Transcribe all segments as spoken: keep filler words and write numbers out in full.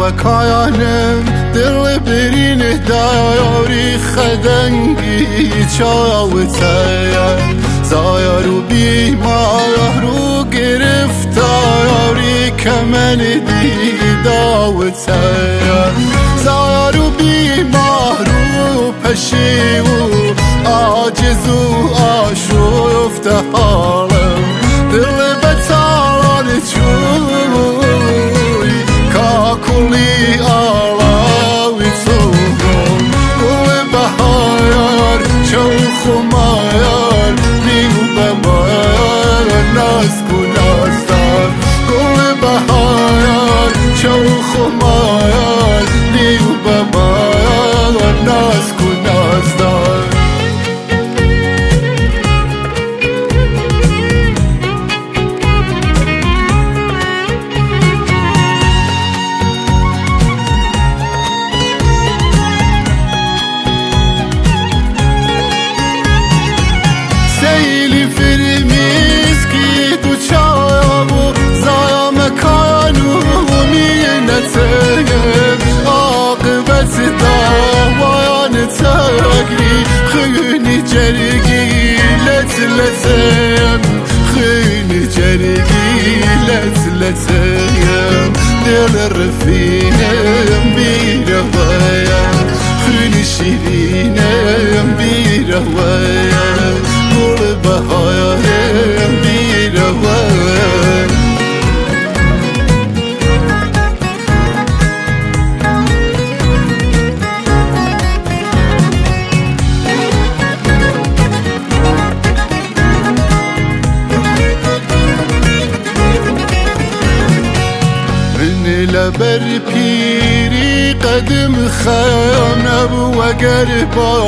وكايانم دل برين داياري خدنگي چاوتايا زايارو بیمارو گرفتاری کمن دیداوتايا زايارو بیمارو پشیو عاجزو آشفت حالم دل بتالان چوی کاکلی آلاوی توم گل بهار چوخ مایار نیو بمایار ناز کنازدار گل بهار چوخ مایار نیو بمایار ناز کنازدار خيني جرقي لتلتم خيني جرقي لتلتم دل الرفينة بيرهوايا خيني شيرينة بيرهوايا قول بهايا بيرهوايا لبر پیری قدم خانب و گربا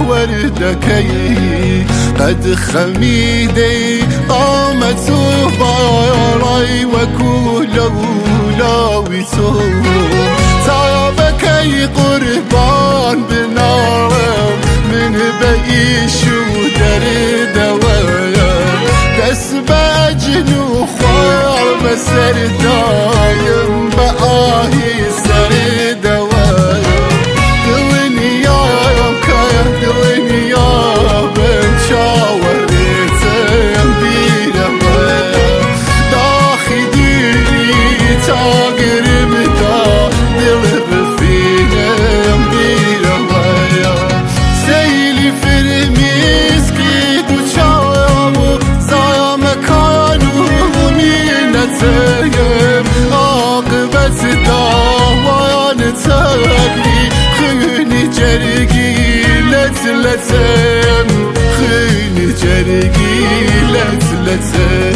وردکی قد خمیده قامت و بالای و کولاولاوی تو تا بکی قربان بنارم من بیشو در دوایم دست بجنو خوار بسر دایم آهی سر دوایم دلنی یارم که دلنی یارم چاوریتم بیرم داخی دیری تا گرم دا دل رفینم بیرم سیلی فرمیز که دو چاوامو زایم کانو مینتیم عاقبت داوان تاقی خيني جرقي لتلتم خيني جرقي لتلتم